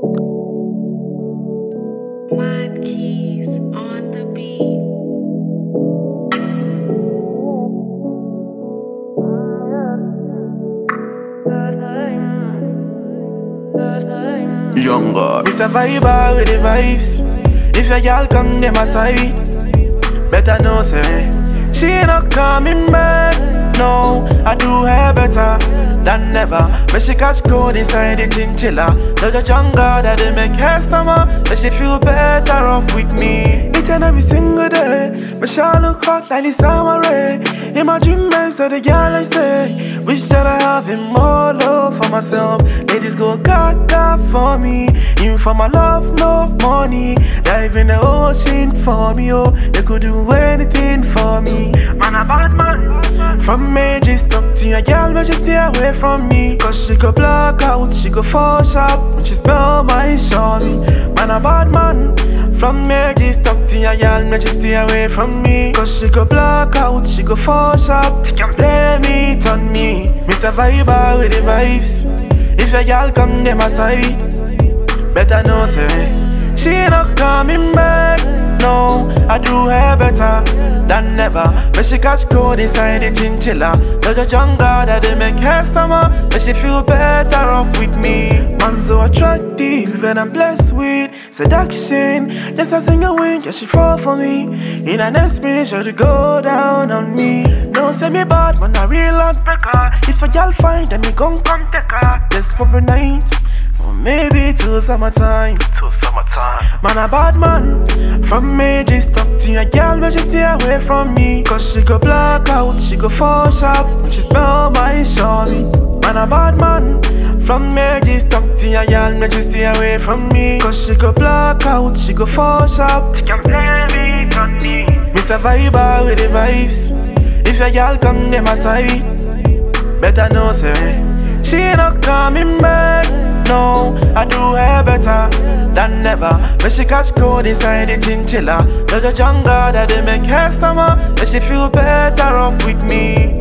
Mind keys on the beat. Younger, Mr. Viber with the vibes. If your girl come to my side, better know say she not coming back. No, I do her better than never. But she catch cold inside the chinchilla. Like a jungle that they make her stomach. But she feel better off with me. Each and every single day, but she look hot like the summer rain. In my dream, man, so the girl I say, wish that I have him more love for myself. Ladies go gaga for me. Even for my love, no money. Dive in the ocean for me, oh. They could do anything for me. Man, a bad man. From me, just talk to your girl, but she stay away from me. Cause she go black out, she go fall sharp. When she smell my shawty. Man, a bad man. From me, just talk to your girl, but she stay away from me. Cause she go black out, she go fall sharp. She can blame it on me. Mr. Viber with the vibes. If your girl come to my side, better know say she not coming back. No, I do her better than never. But she catch cold inside the chinchilla. Like a jungle that they make her stomach. But she feel better off with me. Man so attractive and I'm blessed with seduction. Just a single wink, yeah, she fall for me. In the next minute, she to go down on me. Don't say me bad, man, a real heartbreaker. If a girl find, then me gon' come take her. Just for a night, or maybe till summertime. Man, a bad man. From me, just talk to your girl, but she stay away from me. Cause she go black out, she go fall sharp. When she smell my shawty. Man, a bad man. From me, just talk to your girl, but she stay away from me. Cause she go black out, she go fall sharp. She can blame it on me. Mr. Viber with the vibes. If your girl come to my side, better know say she not coming back. No, I do her better than never. But she catch cold inside the chinchilla. Like a jungle that they make her stomach. But she feel better off with me.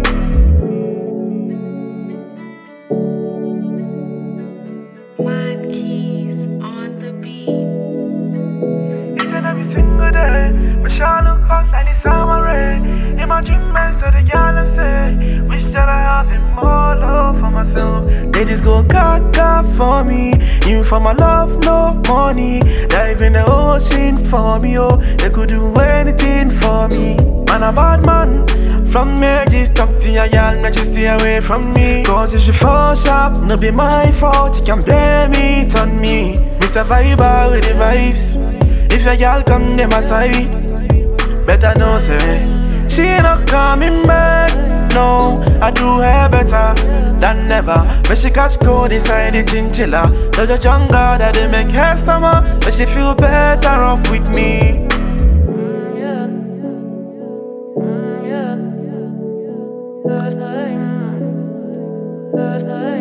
Mind keys on the beat. Each and every single day, but she look hot like the summer rain. In my dream, man, so the girl I say, wish that I have him more love for myself. Ladies go gaga for me. Even for my love, no money. Dive in the ocean for me, oh. They could do anything for me. Man, a bad man. From me, just talk to your girl, but she stay away from me. Cause if she fall sharp, no be my fault. You can blame it on me. Mr. Viber with the vibes. If your girl come to my side, better know say she not coming back. No, I do her better than never. But she catch cold inside the chinchilla. Like a jungle that they make her stomach. But she feel better off with me. Good.